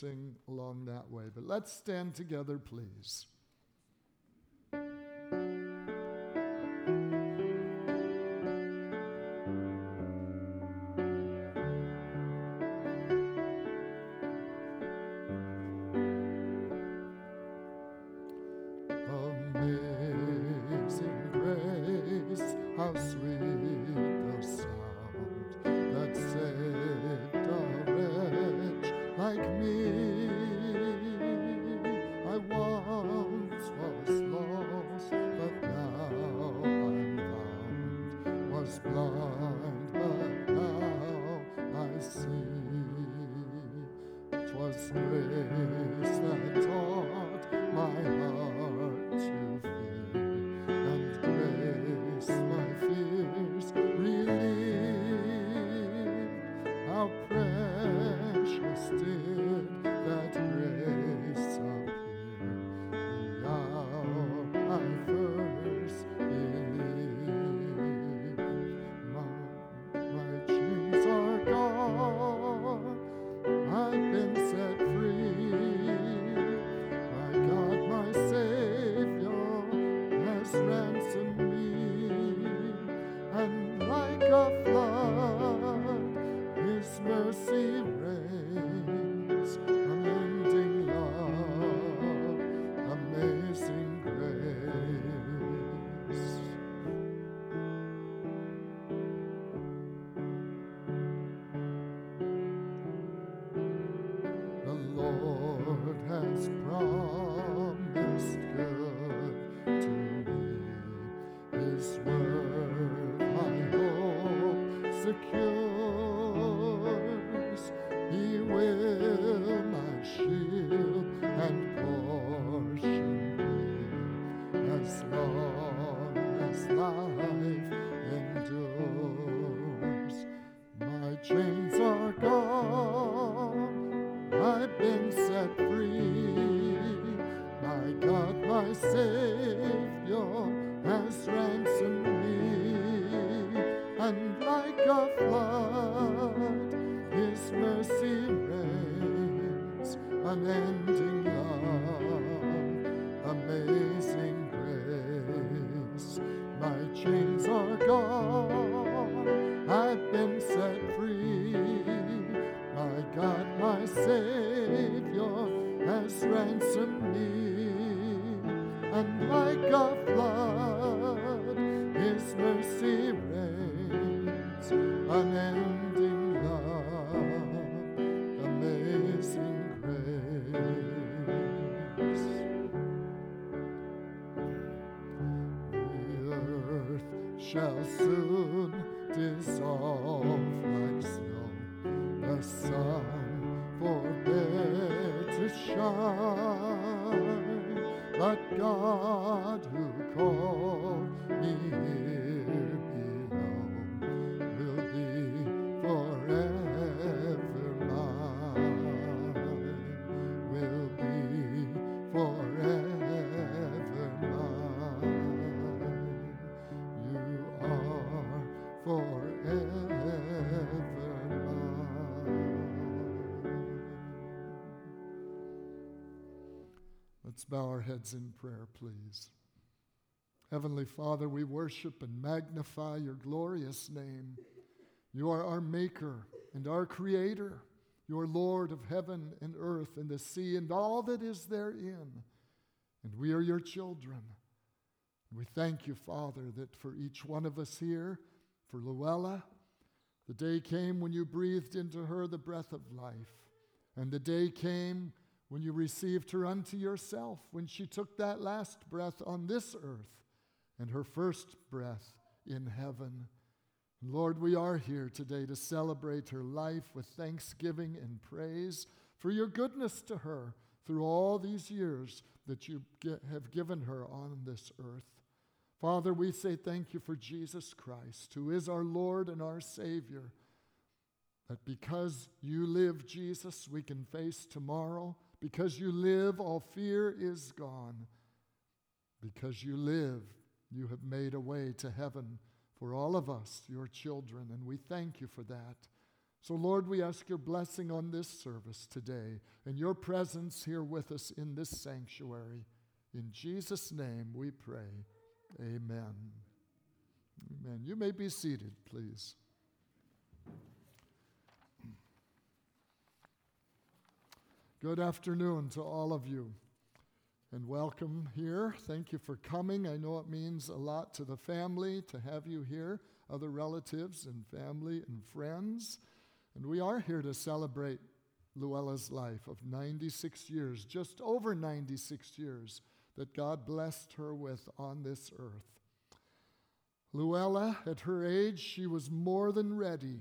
sing along that way. But let's stand together, please. Shall soon dissolve like snow. The sun forbid to shine, but God who called me here below will be forever mine, will be forever mine. Forever mine. Let's bow our heads in prayer, please. Heavenly Father, we worship and magnify your glorious name. You are our maker and our creator. You are Lord of heaven and earth and the sea and all that is therein. And we are your children. And we thank you, Father, that for each one of us here, for Luella, the day came when you breathed into her the breath of life. And the day came when you received her unto yourself, when she took that last breath on this earth and her first breath in heaven. And Lord, we are here today to celebrate her life with thanksgiving and praise for your goodness to her through all these years that you have given her on this earth. Father, we say thank you for Jesus Christ, who is our Lord and our Savior, that because you live, Jesus, we can face tomorrow. Because you live, all fear is gone. Because you live, you have made a way to heaven for all of us, your children, and we thank you for that. So, Lord, we ask your blessing on this service today and your presence here with us in this sanctuary. In Jesus' name we pray. Amen. Amen. You may be seated, please. Good afternoon to all of you, and welcome here. Thank you for coming. I know it means a lot to the family to have you here, other relatives and family and friends. And we are here to celebrate Luella's life of 96 years, just over 96 years that God blessed her with on this earth. Luella, at her age, she was more than ready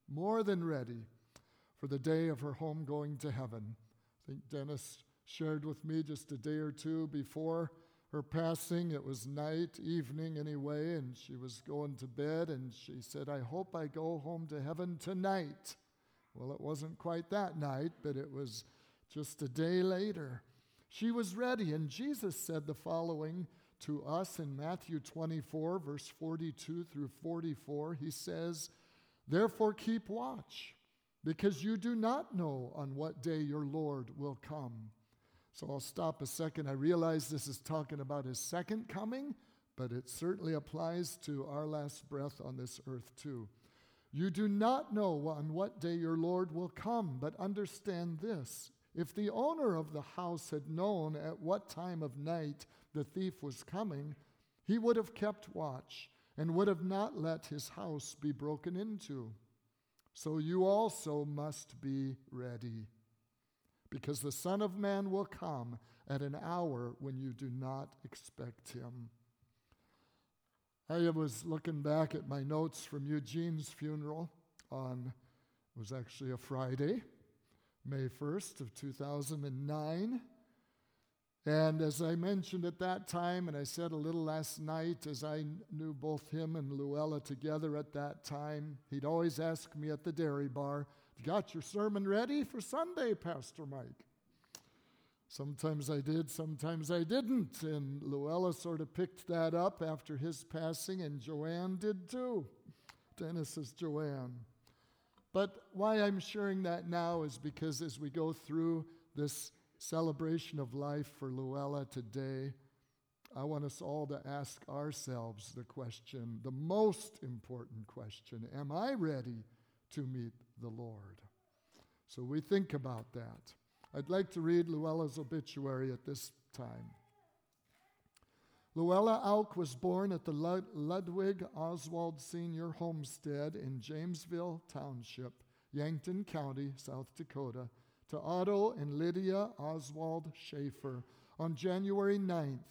for the day of her home going to heaven. I think Dennis shared with me just a day or two before her passing. It was night, evening anyway, and she was going to bed, and she said, I hope I go home to heaven tonight. Well, it wasn't quite that night, but it was just a day later. She was ready, and Jesus said the following to us in Matthew 24, verse 42 through 44. He says, therefore keep watch, because you do not know on what day your Lord will come. So I'll stop a second. I realize this is talking about his second coming, but it certainly applies to our last breath on this earth too. You do not know on what day your Lord will come, but understand this. If the owner of the house had known at what time of night the thief was coming, he would have kept watch and would have not let his house be broken into. So you also must be ready, because the Son of Man will come at an hour when you do not expect him. I was looking back at my notes from Eugene's funeral it was actually a Friday, May 1st of 2009. And as I mentioned at that time, and I said a little last night, as I knew both him and Luella together at that time, he'd always ask me at the dairy bar, you got your sermon ready for Sunday, Pastor Mike? Sometimes I did, sometimes I didn't. And Luella sort of picked that up after his passing, and Joanne did too. Dennis's Joanne. But why I'm sharing that now is because as we go through this celebration of life for Luella today, I want us all to ask ourselves the question, the most important question, am I ready to meet the Lord? So we think about that. I'd like to read Luella's obituary at this time. Luella Auk was born at the Ludwig Oswald Sr. Homestead in Jamesville Township, Yankton County, South Dakota, to Otto and Lydia Oswald Schaefer on January 9th,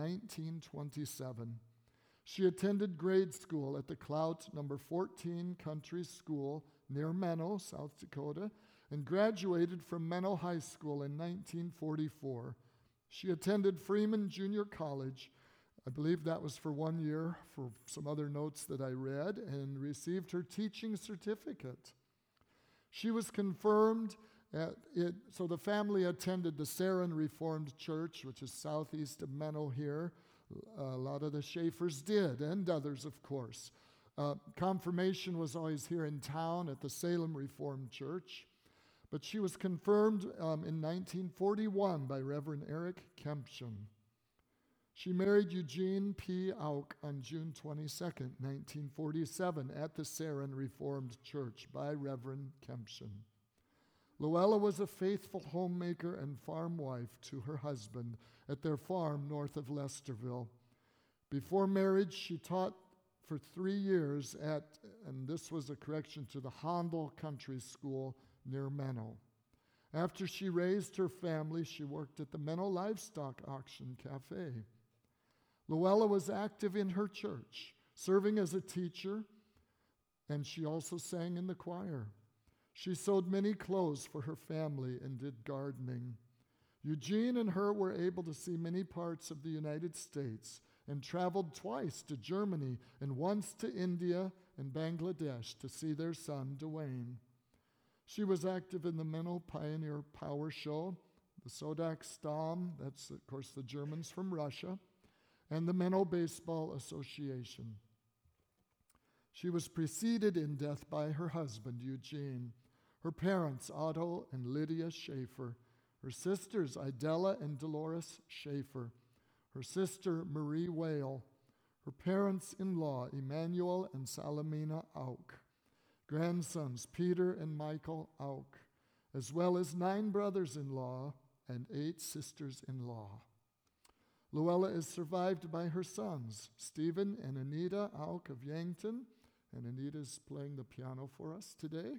1927. She attended grade school at the Clout No. 14 Country School near Menno, South Dakota, and graduated from Menno High School in 1944. She attended Freeman Junior College. I believe that was for 1 year, for some other notes that I read, and received her teaching certificate. She was confirmed so the family attended the Saron Reformed Church, which is southeast of Menno here. A lot of the Schaefers did, and others, of course. Confirmation was always here in town at the Salem Reformed Church. But she was confirmed in 1941 by Reverend Eric Kempchen. She married Eugene P. Auk on June 22, 1947, at the Saron Reformed Church by Reverend Kempchen. Luella was a faithful homemaker and farm wife to her husband at their farm north of Lesterville. Before marriage, she taught for 3 years and this was a correction to the Handel Country School near Menno. After she raised her family, she worked at the Menno Livestock Auction Cafe. Luella was active in her church, serving as a teacher, and she also sang in the choir. She sewed many clothes for her family and did gardening. Eugene and her were able to see many parts of the United States and traveled twice to Germany and once to India and Bangladesh to see their son, Dwayne. She was active in the Menno Pioneer Power Show, the Sodak Stam, that's of course the Germans from Russia, and the Menno Baseball Association. She was preceded in death by her husband, Eugene, her parents, Otto and Lydia Schaefer, her sisters, Idella and Dolores Schaefer, her sister, Marie Whale, her parents-in-law, Emmanuel and Salamina Auk, grandsons, Peter and Michael Auk, as well as 9 brothers-in-law and 8 sisters-in-law. Luella is survived by her sons, Stephen and Anita Auk of Yankton, and Anita's playing the piano for us today,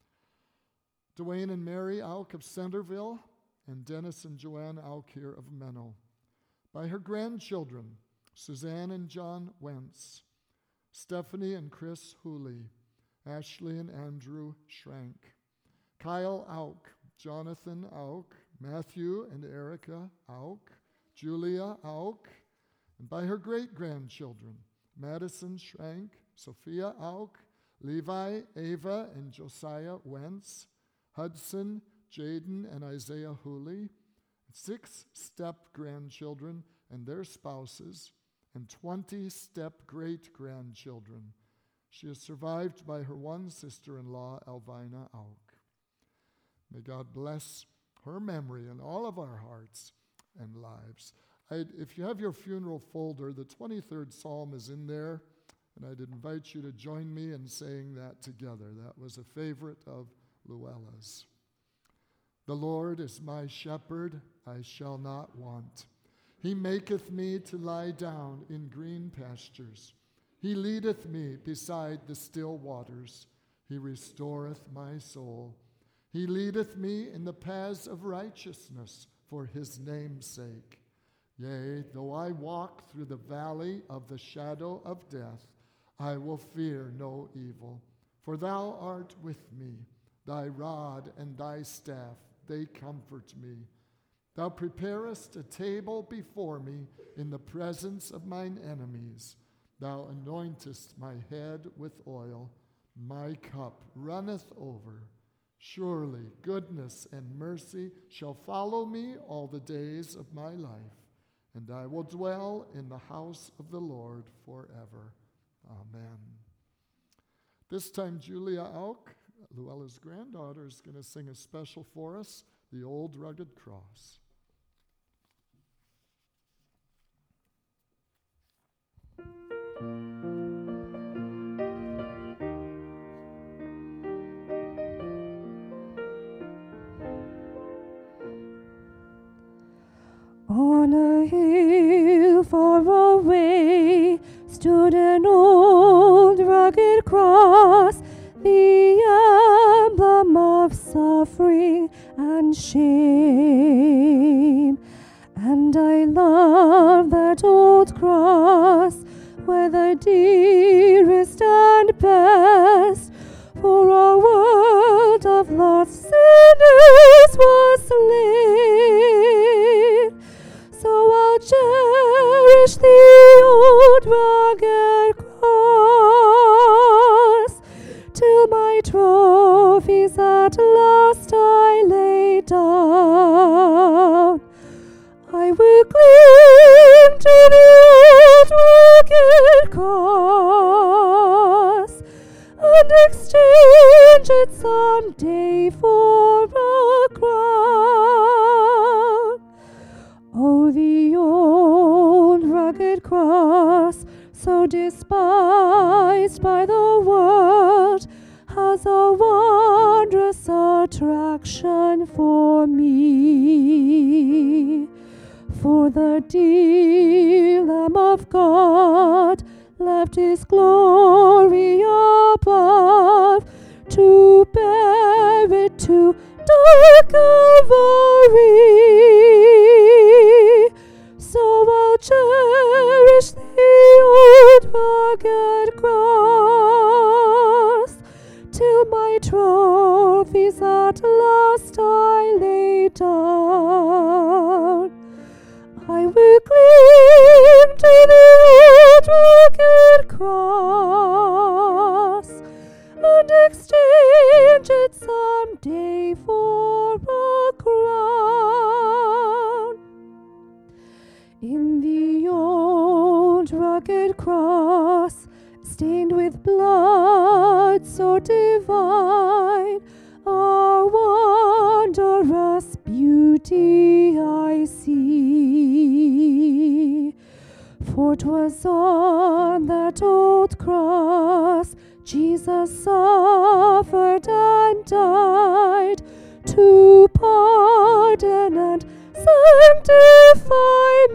Dwayne and Mary Auk of Centerville, and Dennis and Joanne Auk here of Menno. By her grandchildren, Suzanne and John Wentz, Stephanie and Chris Hooley, Ashley and Andrew Schrank, Kyle Auk, Jonathan Auk, Matthew and Erica Auk, Julia Auk, and by her great-grandchildren, Madison Schrank, Sophia Auk, Levi, Ava, and Josiah Wentz, Hudson, Jaden, and Isaiah Hooley, 6 step-grandchildren and their spouses, and 20 step-great-grandchildren. She is survived by her one sister-in-law, Elvina Auk. May God bless her memory in all of our hearts and lives. If you have your funeral folder, the 23rd Psalm is in there, and I'd invite you to join me in saying that together. That was a favorite of Luella's. The Lord is my shepherd, I shall not want. He maketh me to lie down in green pastures. He leadeth me beside the still waters. He restoreth my soul. He leadeth me in the paths of righteousness for his name's sake. Yea, though I walk through the valley of the shadow of death, I will fear no evil, for thou art with me. Thy rod and thy staff, they comfort me. Thou preparest a table before me in the presence of mine enemies. Thou anointest my head with oil. My cup runneth over. Surely goodness and mercy shall follow me all the days of my life, and I will dwell in the house of the Lord forever. Amen. This time, Julia Auk, Luella's granddaughter, is going to sing a special for us, The Old Rugged Cross. On a hill far away stood an old rugged cross, the emblem of suffering and shame. And I love that old cross, where the dearest and best for a world of lost sinners was slain. So I'll cherish the old rugged cross till my trophies at last I lay down. I will cling to the old rugged cross and exchange it someday for a crown. Oh, the old rugged cross, so despised by the world, has a wondrous attraction for me. For the dear Lamb of God left his glory above to bear it to dark Calvary. So I'll cherish the old rugged cross till my trophies at last I lay down. I will cling to the old rugged cross and exchange it someday for a crown. In the old rugged cross stained with blood so divine, a wondrous beauty I see. For 'twas on that old cross Jesus suffered and died to pardon and sanctify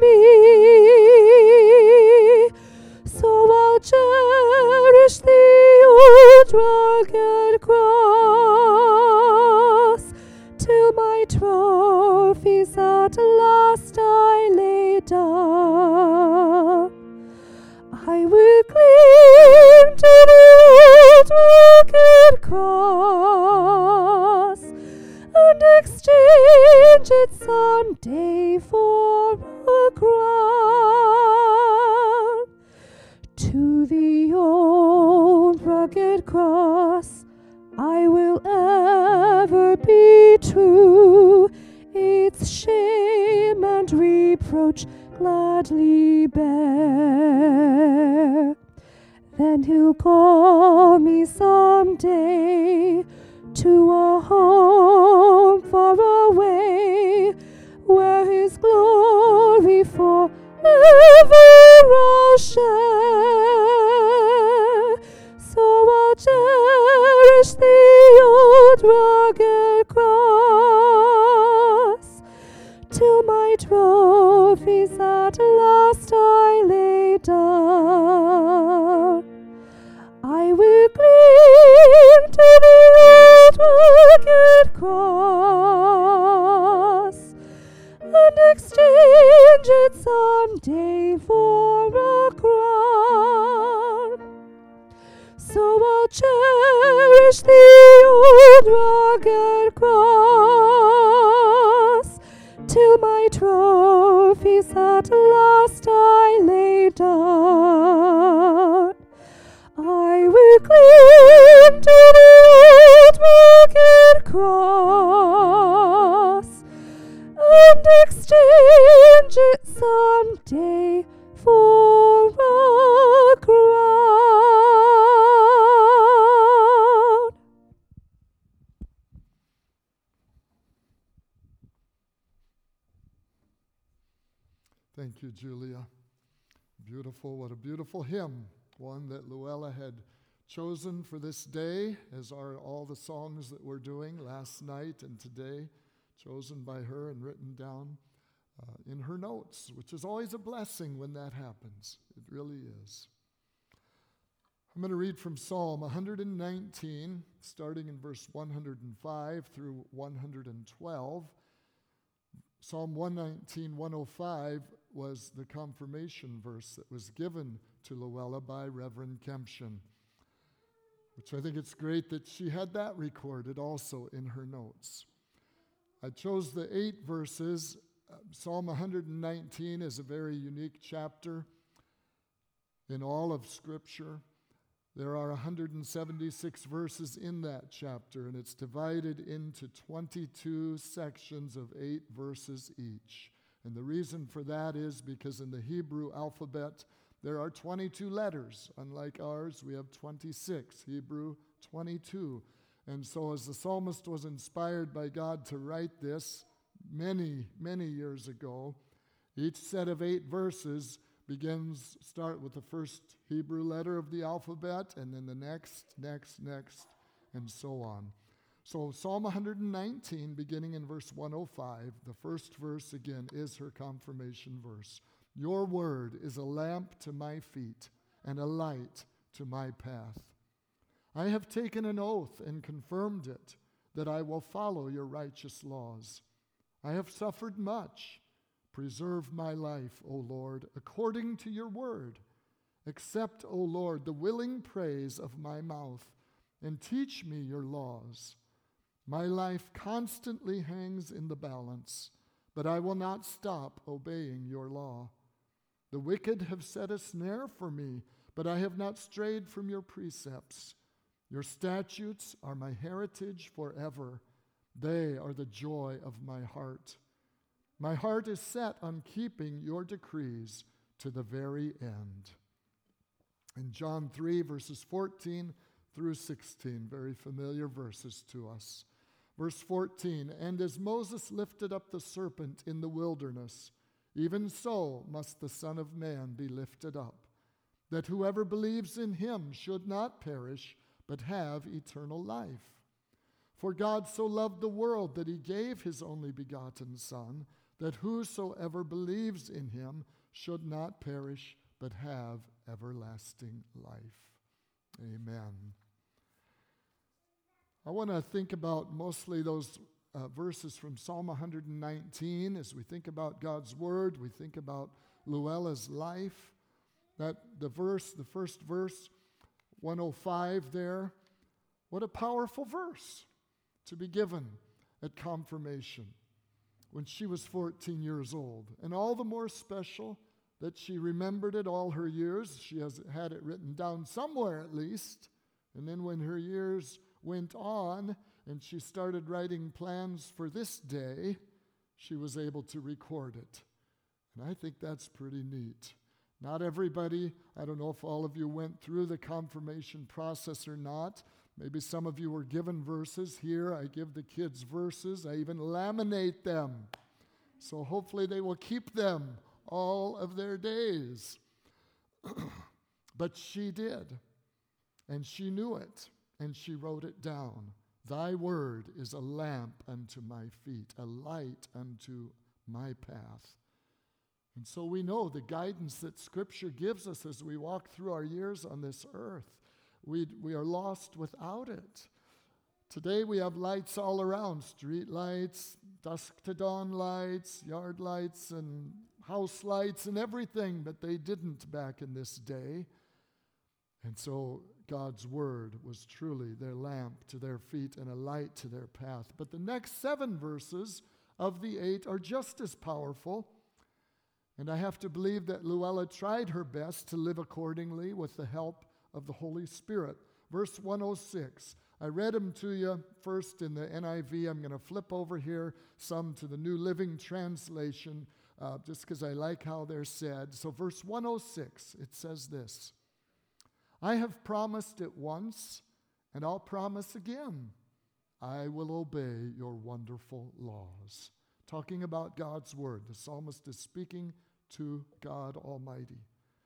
me. So I'll cherish the old rugged cross till my trophies at last I lay down. I will cling to the old rugged cross and exchange it someday for a crown. To the old rugged cross I will ever be true, its shame and reproach gladly bear. Then he'll call me someday to a home far away, where his glory forever I'll share. So I'll cherish the old rugged cross till my trophies at last I lay down. I will cling to the old rugged cross and exchange it someday for a crown. So I'll cherish the old rugged cross till my trophies at last I lay down. I will cling to the old rugged cross and exchange it someday for a crown. Thank you, Julia. Beautiful, what a beautiful hymn. One that Luella had chosen for this day, as are all the songs that we're doing last night and today, chosen by her and written down in her notes, which is always a blessing when that happens. It really is. I'm going to read from Psalm 119, starting in verse 105 through 112. Psalm 119, 105 was the confirmation verse that was given to Luella by Reverend Kempshin, which I think it's great that she had that recorded also in her notes. I chose the 8 verses. Psalm 119 is a very unique chapter in all of Scripture. There are 176 verses in that chapter, and it's divided into 22 sections of 8 verses each. And the reason for that is because in the Hebrew alphabet, there are 22 letters. Unlike ours, we have 26. Hebrew, 22. And so as the psalmist was inspired by God to write this many, many years ago, each set of 8 verses start with the first Hebrew letter of the alphabet, and then the next, and so on. So Psalm 119, beginning in verse 105, the first verse again is her confirmation verse. Your word is a lamp to my feet and a light to my path. I have taken an oath and confirmed it, that I will follow your righteous laws. I have suffered much. Preserve my life, O Lord, according to your word. Accept, O Lord, the willing praise of my mouth, and teach me your laws. My life constantly hangs in the balance, but I will not stop obeying your law. The wicked have set a snare for me, but I have not strayed from your precepts. Your statutes are my heritage forever. They are the joy of my heart. My heart is set on keeping your decrees to the very end. In John 3, verses 14 through 16, very familiar verses to us. Verse 14, and as Moses lifted up the serpent in the wilderness, even so must the Son of Man be lifted up, that whoever believes in him should not perish, but have eternal life. For God so loved the world that he gave his only begotten Son, that whosoever believes in him should not perish, but have everlasting life. Amen. I want to think about mostly those verses from Psalm 119. As we think about God's Word, we think about Luella's life. The first verse, 105 there, what a powerful verse to be given at confirmation when she was 14 years old. And all the more special that she remembered it all her years. She has had it written down somewhere at least. And then when her years went on and she started writing plans for this day, she was able to record it. And I think that's pretty neat. Not everybody, I don't know if all of you went through the confirmation process or not. Maybe some of you were given verses. Here, I give the kids verses. I even laminate them. So hopefully they will keep them all of their days. But she did. And she knew it. And she wrote it down. Thy word is a lamp unto my feet, a light unto my path. And so we know the guidance that Scripture gives us as we walk through our years on this earth. We are lost without it. Today we have lights all around, street lights, dusk to dawn lights, yard lights, and house lights and everything, but they didn't back in this day. And so God's word was truly their lamp to their feet and a light to their path. But the next 7 verses of the 8 are just as powerful. And I have to believe that Luella tried her best to live accordingly with the help of the Holy Spirit. Verse 106. I read them to you first in the NIV. I'm going to flip over here some to the New Living Translation just because I like how they're said. So verse 106, it says this. I have promised it once, and I'll promise again. I will obey your wonderful laws. Talking about God's word. The psalmist is speaking to God Almighty.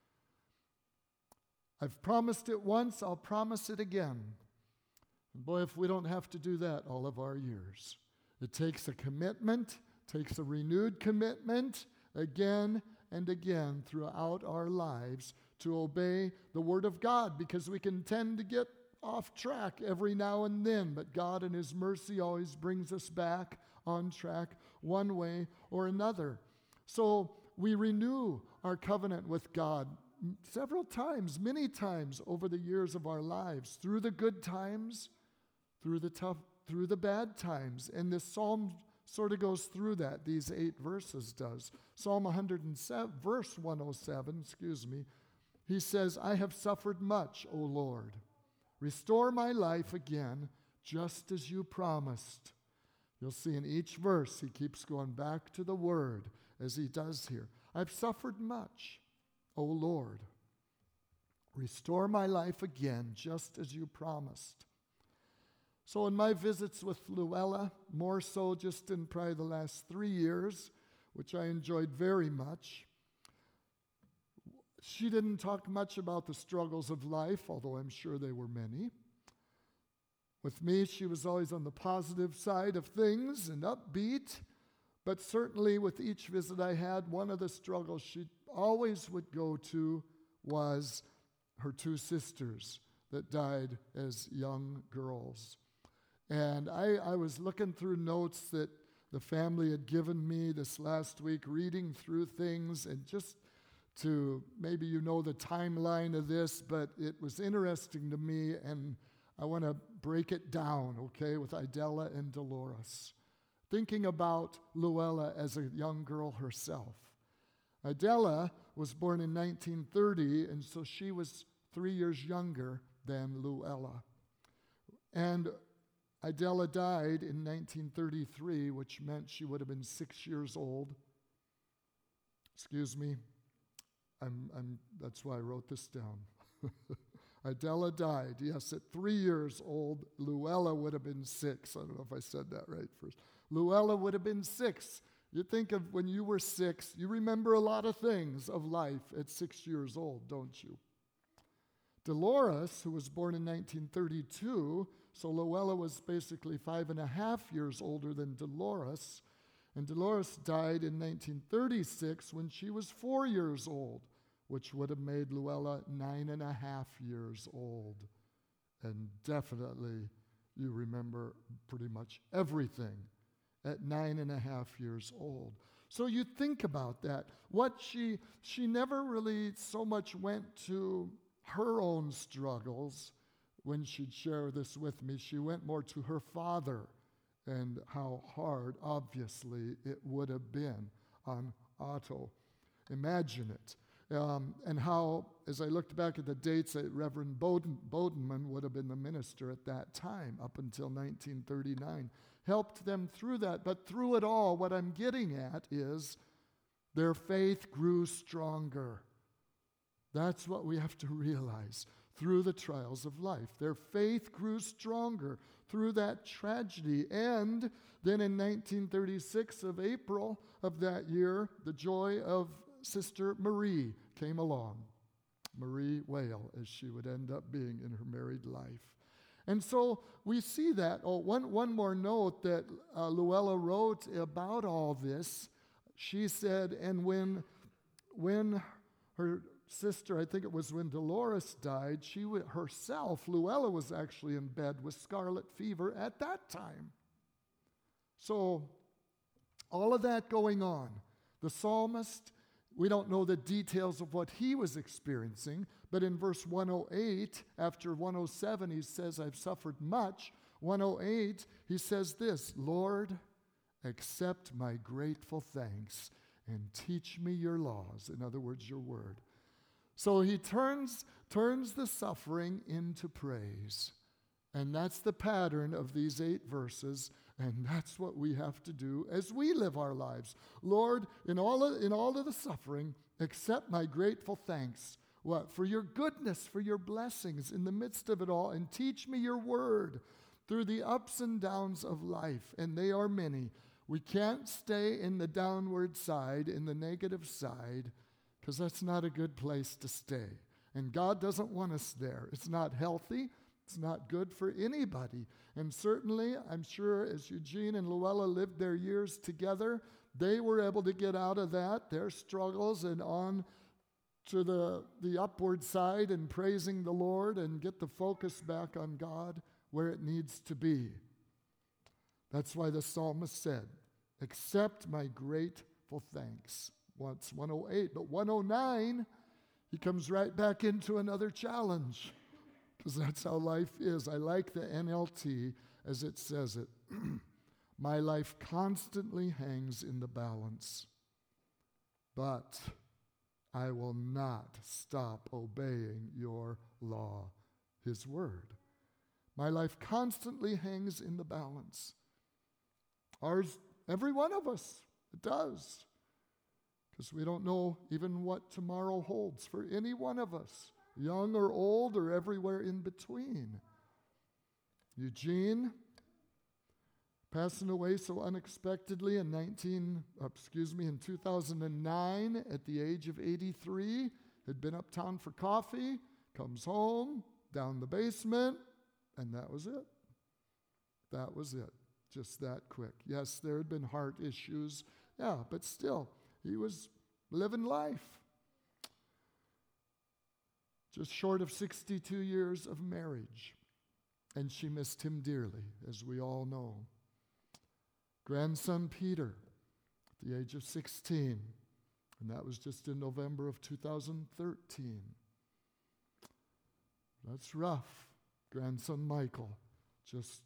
I've promised it once, I'll promise it again. And boy, if we don't have to do that all of our years. It takes a commitment, takes a renewed commitment again and again throughout our lives to obey the Word of God, because we can tend to get off track every now and then, but God in His mercy always brings us back on track one way or another. So we renew our covenant with God several times, many times over the years of our lives, through the good times, through the tough, through the bad times. And this psalm sort of goes through that, these 8 verses does. Psalm 107, verse 107, he says, I have suffered much, O Lord. Restore my life again, just as you promised. You'll see in each verse, he keeps going back to the word, as he does here. I've suffered much, O Lord. Restore my life again, just as you promised. So in my visits with Luella, more so just in probably the last 3 years, which I enjoyed very much, she didn't talk much about the struggles of life, although I'm sure they were many. With me, she was always on the positive side of things and upbeat, but certainly with each visit I had, one of the struggles she always would go to was her 2 sisters that died as young girls. And I was looking through notes that the family had given me this last week, reading through things, and just to, maybe you know the timeline of this, but it was interesting to me, and I want to break it down, okay, with Idella and Dolores. Thinking about Luella as a young girl herself. Idella was born in 1930, and so she was 3 years younger than Luella. And Idella died in 1933, which meant she would have been 6 years old. Excuse me. That's why I wrote this down. Idella died, yes, at 3 years old. Luella would have been 6. I don't know if I said that right first. Luella would have been 6. You think of when you were 6, you remember a lot of things of life at 6 years old, don't you? Dolores, who was born in 1932, so Luella was basically 5.5 years older than Dolores, and Dolores died in 1936 when she was 4 years old, which would have made Luella 9.5 years old. And definitely you remember pretty much everything at 9.5 years old. So you think about that. What she never really so much went to her own struggles when she'd share this with me. She went more to her father and how hard, obviously, it would have been on Otto. Imagine it. And how, as I looked back at the dates, Reverend Bodenman would have been the minister at that time, up until 1939, helped them through that. But through it all, what I'm getting at is their faith grew stronger. That's what we have to realize through the trials of life. Their faith grew stronger through that tragedy. And then in 1936 of April of that year, the joy of Sister Marie came along. Marie Whale, as she would end up being in her married life. And so we see that. One more note that Luella wrote about all this. She said, and when her sister, I think it was when Dolores died, herself, Luella, was actually in bed with scarlet fever at that time. So all of that going on. The psalmist, we don't know the details of what he was experiencing, but in verse 108, after 107, he says, I've suffered much. 108, he says this, Lord, accept my grateful thanks and teach me your laws. In other words, your word. So he turns the suffering into praise. And that's the pattern of these 8 verses. And that's what we have to do as we live our lives. Lord, in all of the suffering, accept my grateful thanks. What? For your goodness, for your blessings in the midst of it all. And teach me your word through the ups and downs of life. And they are many. We can't stay in the downward side, in the negative side, because that's not a good place to stay. And God doesn't want us there. It's not healthy. It's not good for anybody. And certainly, I'm sure as Eugene and Luella lived their years together, they were able to get out of that, their struggles, and on to the upward side and praising the Lord and get the focus back on God where it needs to be. That's why the psalmist said, accept my grateful thanks. Once 108, but 109, he comes right back into another challenge, because that's how life is. I like the NLT as it says it. My life constantly hangs in the balance, but I will not stop obeying your law, his word. My life constantly hangs in the balance. Ours, every one of us, it does. Because we don't know even what tomorrow holds for any one of us, young or old or everywhere in between. Eugene, passing away so unexpectedly in 2009 at the age of 83, had been uptown for coffee, comes home, down the basement, and that was it. That was it. Just that quick. Yes, there had been heart issues. Yeah, but still, he was living life. Just short of 62 years of marriage. And she missed him dearly, as we all know. Grandson Peter, at the age of 16. And that was just in November of 2013. That's rough. Grandson Michael, just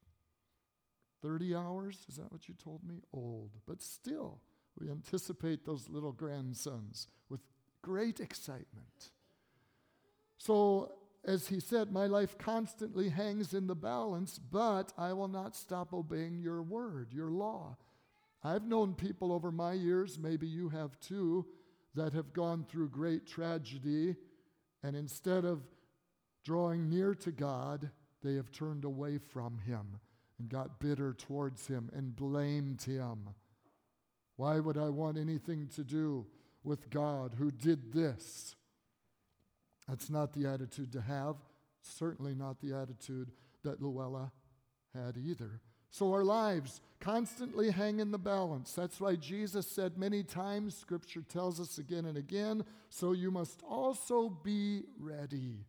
30 hours, is that what you told me? Old. But still, we anticipate those little grandsons with great excitement. So, as he said, my life constantly hangs in the balance, but I will not stop obeying your word, your law. I've known people over my years, maybe you have too, that have gone through great tragedy And instead of drawing near to God, they have turned away from him and got bitter towards him and blamed him. Why would I want anything to do with God who did this? That's not the attitude to have. Certainly not the attitude that Luella had either. So our lives constantly hang in the balance. That's why Jesus said many times, Scripture tells us again and again, so you must also be ready.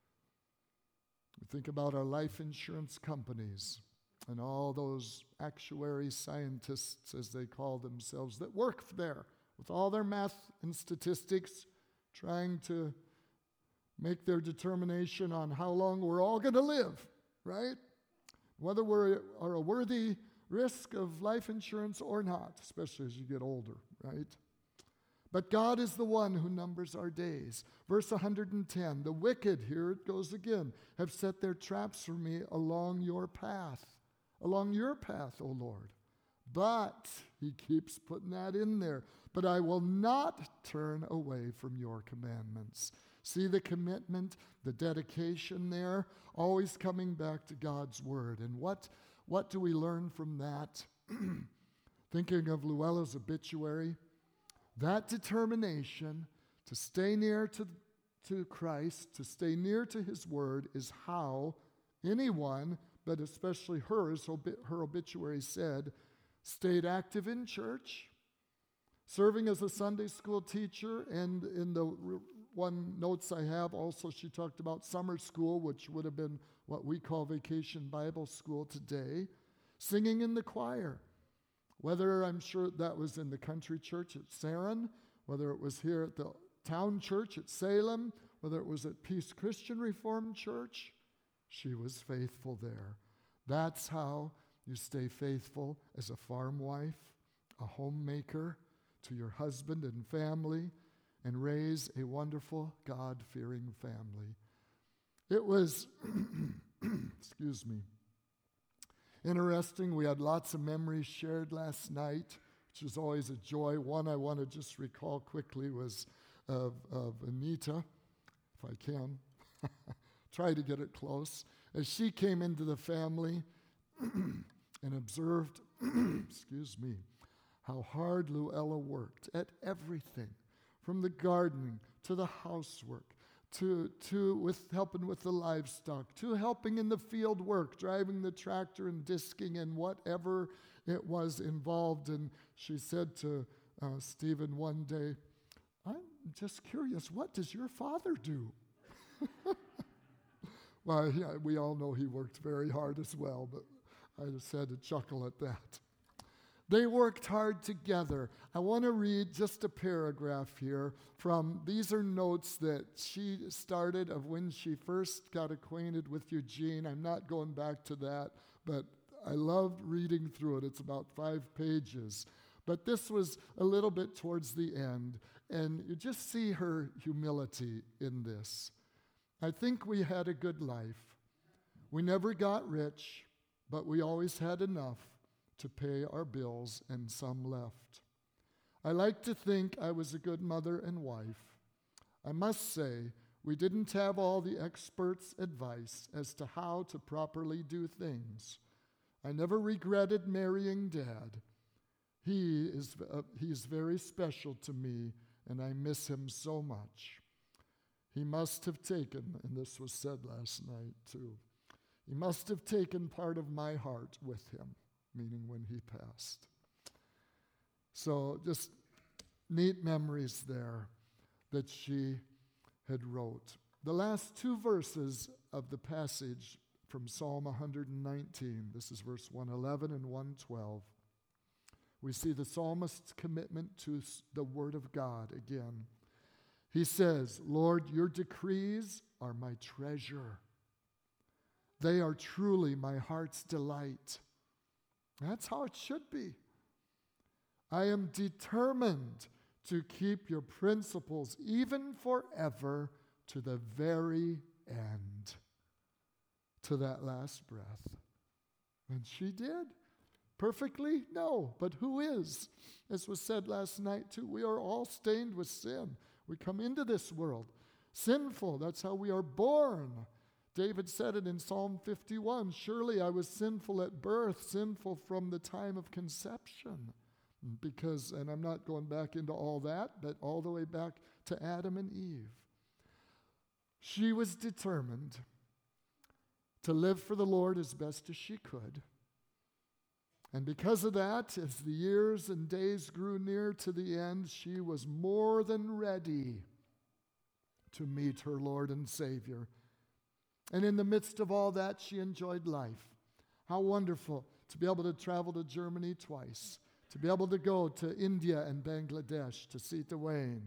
We think about our life insurance companies and all those actuary scientists, as they call themselves, that work there with all their math and statistics, trying to make their determination on how long we're all going to live, right? Whether we are a worthy risk of life insurance or not, especially as you get older, right? But God is the one who numbers our days. Verse 110, the wicked, here it goes again, have set their traps for me along your path, O Lord. But, he keeps putting that in there, but I will not turn away from your commandments. See the commitment, the dedication there, always coming back to God's word. And what do we learn from that? Thinking of Luella's obituary, that determination to stay near to Christ, to stay near to his word, is how anyone, but especially hers, her obituary said, stayed active in church, serving as a Sunday school teacher, and in the one notes I have, also she talked about summer school, which would have been what we call Vacation Bible School today, singing in the choir. Whether, I'm sure that was in the country church at Saron, whether it was here at the town church at Salem, whether it was at Peace Christian Reformed Church, she was faithful there. That's how you stay faithful as a farm wife, a homemaker, to your husband and family, and raise a wonderful, God-fearing family. It was, excuse me, interesting. We had lots of memories shared last night, which is always a joy. One I want to just recall quickly was of Anita, if I can. Try to get it close. As she came into the family and observed, excuse me, how hard Luella worked at everything, from the gardening to the housework, to with helping with the livestock, to helping in the field work, driving the tractor and disking and whatever it was involved. And she said to Stephen one day, I'm just curious, what does your father do? Well, yeah, we all know he worked very hard as well, but I just had to chuckle at that. They worked hard together. I want to read just a paragraph here from, these are notes that she started of when she first got acquainted with Eugene. I'm not going back to that, but I loved reading through it. It's about 5 pages. But this was a little bit towards the end, and you just see her humility in this. I think we had a good life. We never got rich, but we always had enough to pay our bills, and some left. I like to think I was a good mother and wife. I must say, we didn't have all the experts' advice as to how to properly do things. I never regretted marrying Dad. He's very special to me, and I miss him so much. He must have taken, and this was said last night too, he must have taken part of my heart with him, meaning when he passed. So just neat memories there that she had wrote. The last 2 verses of the passage from Psalm 119, this is verse 111 and 112. We see the psalmist's commitment to the word of God again. He says, Lord, your decrees are my treasure. They are truly my heart's delight. That's how it should be. I am determined to keep your principles even forever to the very end, to that last breath. And she did. Perfectly? No. But who is? As was said last night too, we are all stained with sin. We come into this world. Sinful, that's how we are born. David said it in Psalm 51, surely I was sinful at birth, sinful from the time of conception. Because, and I'm not going back into all that, but all the way back to Adam and Eve. She was determined to live for the Lord as best as she could. And because of that, as the years and days grew near to the end, she was more than ready to meet her Lord and Savior. And in the midst of all that, she enjoyed life. How wonderful to be able to travel to Germany twice, to be able to go to India and Bangladesh to see Dwayne,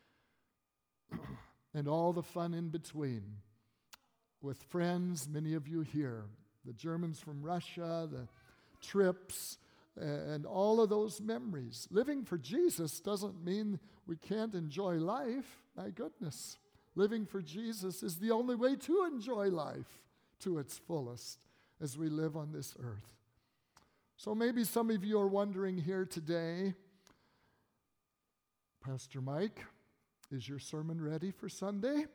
and all the fun in between with friends, many of you here, the Germans from Russia, the trips, and all of those memories. Living for Jesus doesn't mean we can't enjoy life. My goodness. Living for Jesus is the only way to enjoy life to its fullest as we live on this earth. So maybe some of you are wondering here today, Pastor Mike, is your sermon ready for Sunday?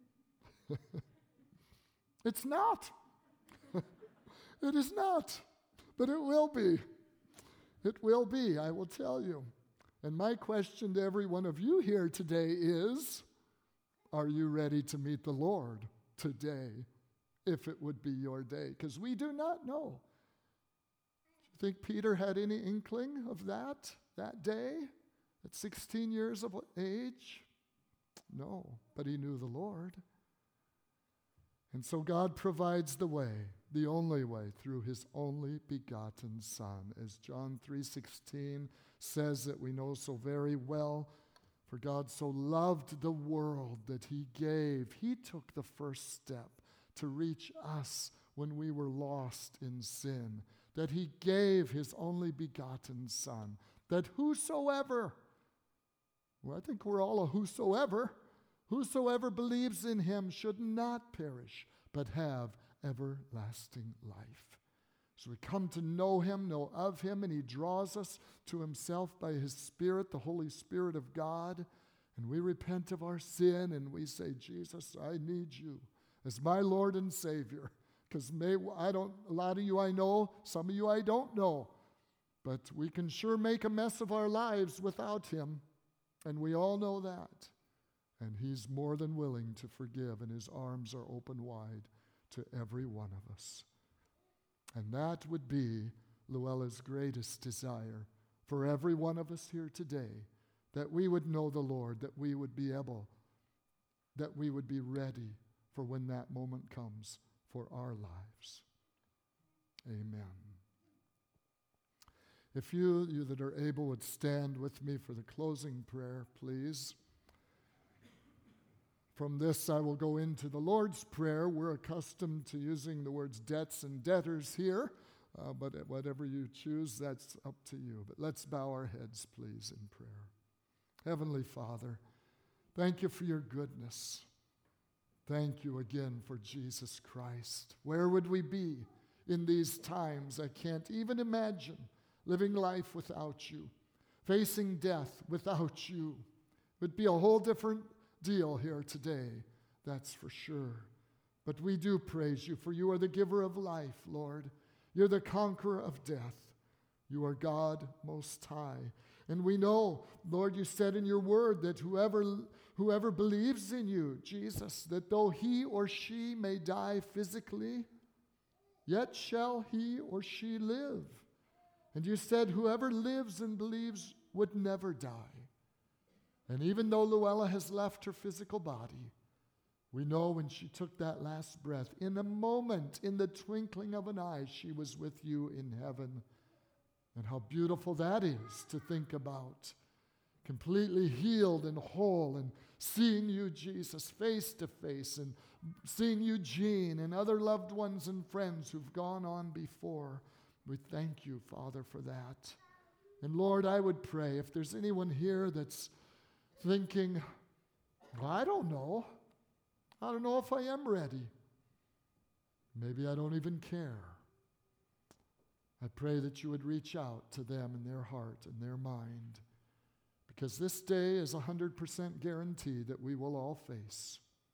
It's not. It is not. But it will be. It will be, I will tell you. And my question to every one of you here today is, are you ready to meet the Lord today, if it would be your day? Because we do not know. Do you think Peter had any inkling of that day at 16 years of age? No, but he knew the Lord. And so God provides the way, the only way, through his only begotten Son. As John 3:16 says that we know so very well, for God so loved the world that he gave. He took the first step to reach us when we were lost in sin, that he gave his only begotten Son, that whosoever, well, I think we're all a whosoever believes in him should not perish, but have everlasting life. So we come to know him, know of him, and he draws us to himself by his Spirit, the Holy Spirit of God. And we repent of our sin and we say, Jesus, I need you as my Lord and Savior. Because a lot of you I know, some of you I don't know. But we can sure make a mess of our lives without him. And we all know that. And he's more than willing to forgive, and his arms are open wide to every one of us. And that would be Luella's greatest desire for every one of us here today, that we would know the Lord, that we would be ready for when that moment comes for our lives. Amen. If you that are able would stand with me for the closing prayer, please. From this, I will go into the Lord's Prayer. We're accustomed to using the words debts and debtors here, but whatever you choose, that's up to you. But let's bow our heads, please, in prayer. Heavenly Father, thank you for your goodness. Thank you again for Jesus Christ. Where would we be in these times? I can't even imagine living life without you, facing death without you. It would be a whole different deal here today, that's for sure. But we do praise you, for you are the giver of life, Lord. You're the conqueror of death. You are God Most High. And we know, Lord, you said in your word that whoever believes in you, Jesus, that though he or she may die physically, yet shall he or she live. And you said whoever lives and believes would never die. And even though Luella has left her physical body, we know when she took that last breath, in a moment, in the twinkling of an eye, she was with you in heaven. And how beautiful that is to think about. Completely healed and whole, and seeing you, Jesus, face to face, and seeing Eugene and other loved ones and friends who've gone on before. We thank you, Father, for that. And Lord, I would pray if there's anyone here that's thinking, well, I don't know if I am ready. Maybe I don't even care. I pray that you would reach out to them in their heart and their mind, because this day is 100% guarantee that we will all face.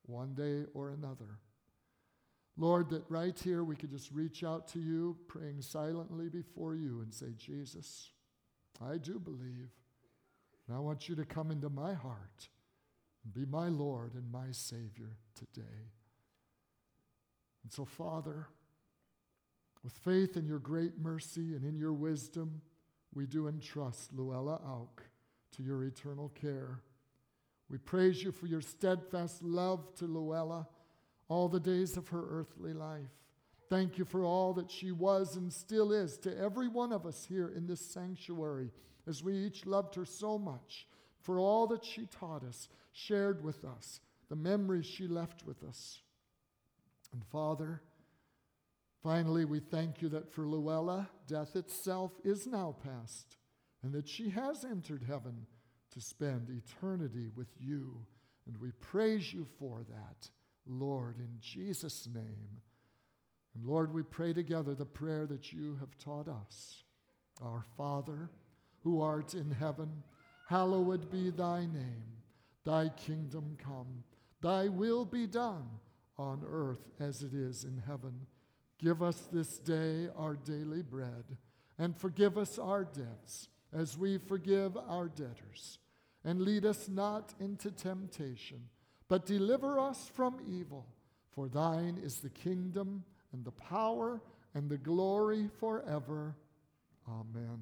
one day or another. Lord, that right here we could just reach out to you, praying silently before you and say, Jesus, I do believe. And I want you to come into my heart and be my Lord and my Savior today. And so, Father, with faith in your great mercy and in your wisdom, we do entrust Luella Auk to your eternal care. We praise you for your steadfast love to Luella all the days of her earthly life. Thank you for all that she was and still is to every one of us here in this sanctuary, as we each loved her so much, for all that she taught us, shared with us, the memories she left with us. And Father, finally, we thank you that for Luella, death itself is now past, and that she has entered heaven to spend eternity with you. And we praise you for that, Lord, in Jesus' name. And Lord, we pray together the prayer that you have taught us. Our Father, who art in heaven, hallowed be thy name. Thy kingdom come, thy will be done on earth as it is in heaven. Give us this day our daily bread, and forgive us our debts as we forgive our debtors. And lead us not into temptation, but deliver us from evil. For thine is the kingdom and the power and the glory forever. Amen.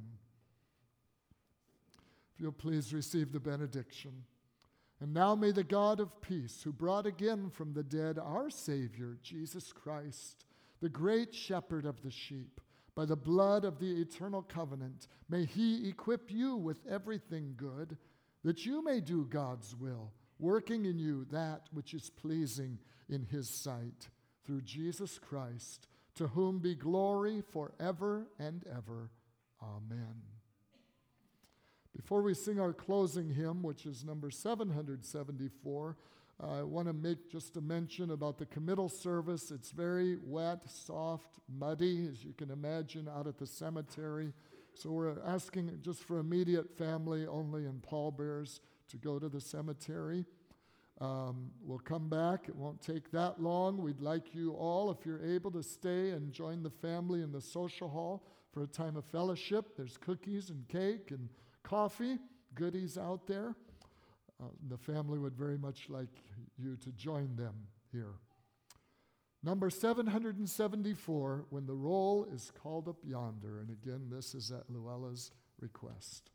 If you'll please receive the benediction. And now may the God of peace, who brought again from the dead our Savior, Jesus Christ, the great shepherd of the sheep, by the blood of the eternal covenant, may he equip you with everything good, that you may do God's will, working in you that which is pleasing in his sight, through Jesus Christ, to whom be glory forever and ever. Amen. Before we sing our closing hymn, which is number 774, I want to make just a mention about the committal service. It's very wet, soft, muddy, as you can imagine, out at the cemetery. So we're asking just for immediate family only and pallbearers to go to the cemetery. We'll come back. It won't take that long. We'd like you all, if you're able, to stay and join the family in the social hall for a time of fellowship. There's cookies and cake and coffee, goodies out there. The family would very much like you to join them here. Number 774, When the Roll is Called Up Yonder. And again, this is at Luella's request.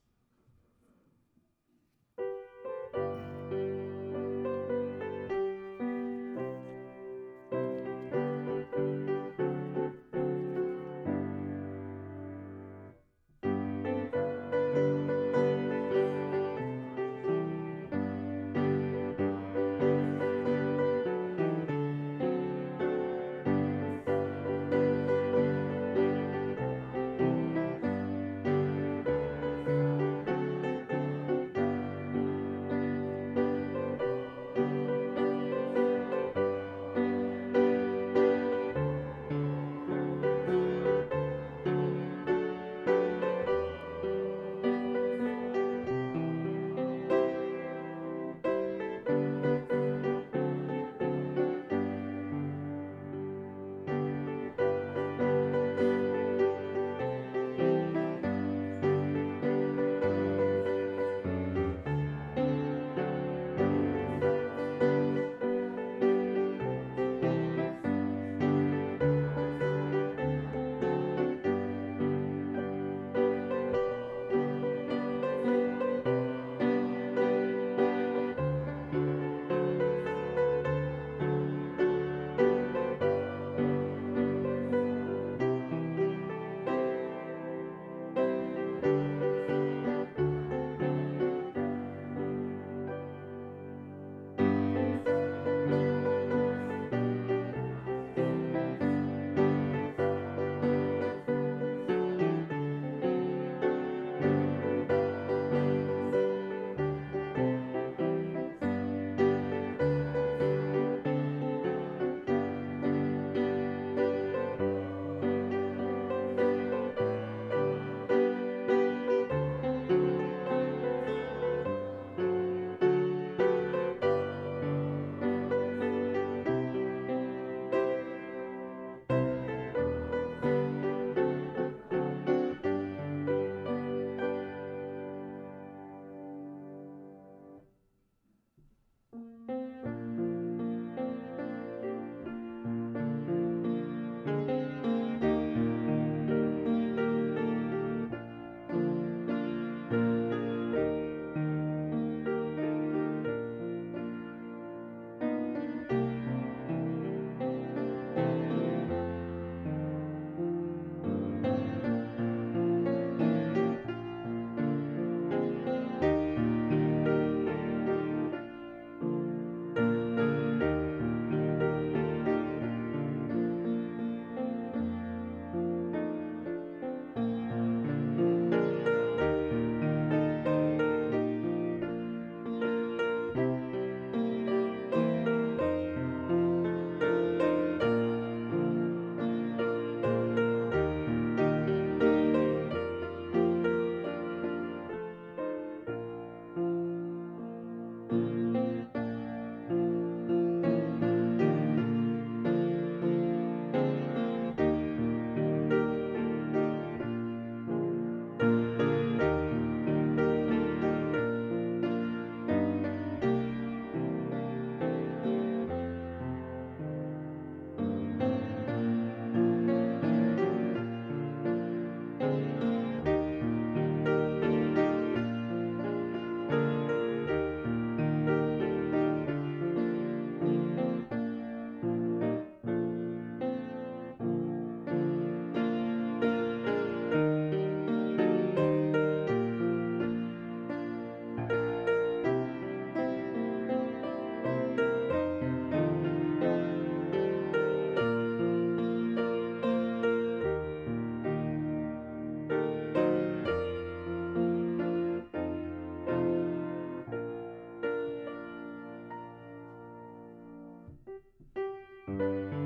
Amen.